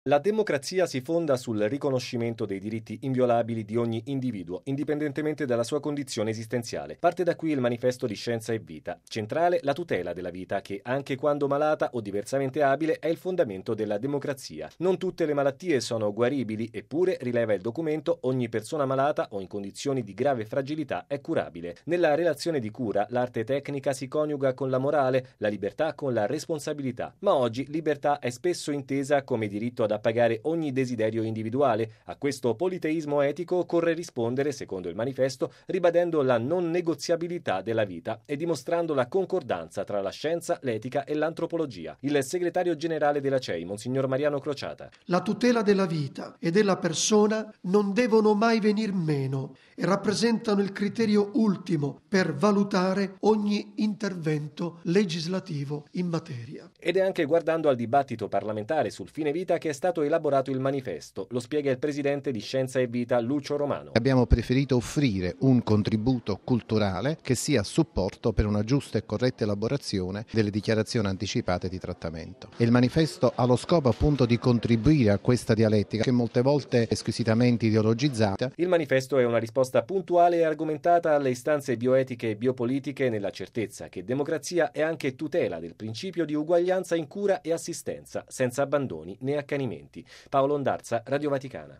La democrazia si fonda sul riconoscimento dei diritti inviolabili di ogni individuo, indipendentemente dalla sua condizione esistenziale. Parte da qui il manifesto di Scienza e Vita. Centrale la tutela della vita che, anche quando malata o diversamente abile, è il fondamento della democrazia. Non tutte le malattie sono guaribili, eppure, rileva il documento, ogni persona malata o in condizioni di grave fragilità è curabile. Nella relazione di cura, l'arte tecnica si coniuga con la morale, la libertà con la responsabilità. Ma oggi libertà è spesso intesa come diritto ad appagare ogni desiderio individuale. A questo politeismo etico occorre rispondere, secondo il manifesto, ribadendo la non negoziabilità della vita e dimostrando la concordanza tra la scienza, l'etica e l'antropologia. Il segretario generale della CEI, Monsignor Mariano Crociata. La tutela della vita e della persona non devono mai venir meno e rappresentano il criterio ultimo per valutare ogni intervento legislativo in materia. Ed è anche guardando al dibattito parlamentare sul fine vita che è stato elaborato il manifesto, lo spiega il presidente di Scienza e Vita Lucio Romano. Abbiamo preferito offrire un contributo culturale che sia a supporto per una giusta e corretta elaborazione delle dichiarazioni anticipate di trattamento. E il manifesto ha lo scopo appunto di contribuire a questa dialettica che molte volte è squisitamente ideologizzata. Il manifesto è una risposta puntuale e argomentata alle istanze bioetiche e biopolitiche nella certezza che democrazia è anche tutela del principio di uguaglianza in cura e assistenza, senza abbandoni né accanimenti. Paolo Ondarza, Radio Vaticana.